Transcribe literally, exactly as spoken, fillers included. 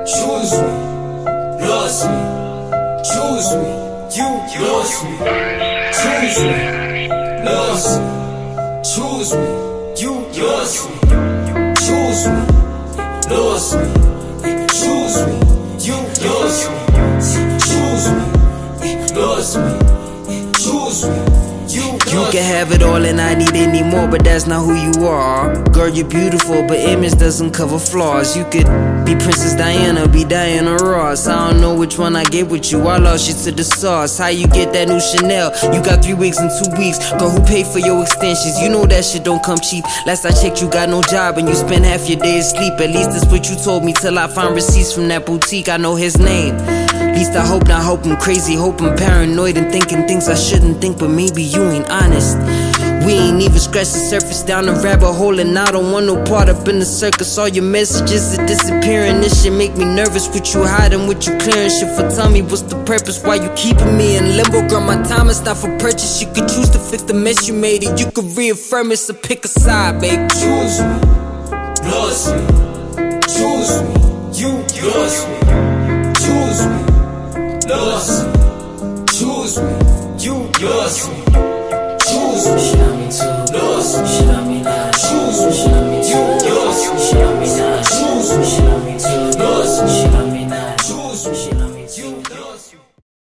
choose me, lost me, choose me, you lost me, choose me, lost me, choose me, you lost me, choose me, lost me, choose me, you lost me, choose me, lost me, choose me. You can have it all and I need any more, but that's not who you are. Girl, you're beautiful, but image doesn't cover flaws. You could be Princess Diana, be Diana Ross. I don't know which one I get with you, I lost you to the sauce. How you get that new Chanel? You got three weeks and two weeks. Girl, who paid for your extensions? You know that shit don't come cheap. Last I checked, you got no job and you spend half your day asleep. At least that's what you told me till I find receipts from that boutique. I know his name. At least I hope not, hope I'm crazy, hope I'm paranoid and thinking things I shouldn't think, but maybe you ain't honest. We ain't even scratched the surface down the rabbit hole, and I don't want no part up in the circus. All your messages are disappearing, this shit make me nervous. What you hiding, what you clearing, shit for tell me what's the purpose, why you keeping me in limbo? Girl, my time is not for purchase. You could choose to fix the mess you made, and you could reaffirm it, so pick a side, babe. Choose me, lost me, choose me, you lost me, choose me, lost me, choose me, you lost me, choose me, lost me.